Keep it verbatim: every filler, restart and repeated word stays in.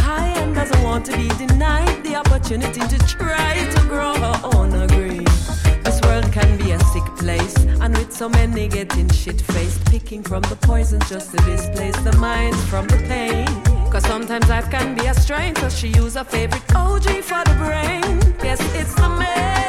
high and doesn't want to be denied the opportunity to try to grow her own green. This world can be a sick place, and with so many getting shit-faced, picking from the poison just to displace the minds from the pain. Cause sometimes life can be a strain, so she use her favorite O G for the brain. Yes, it's the man.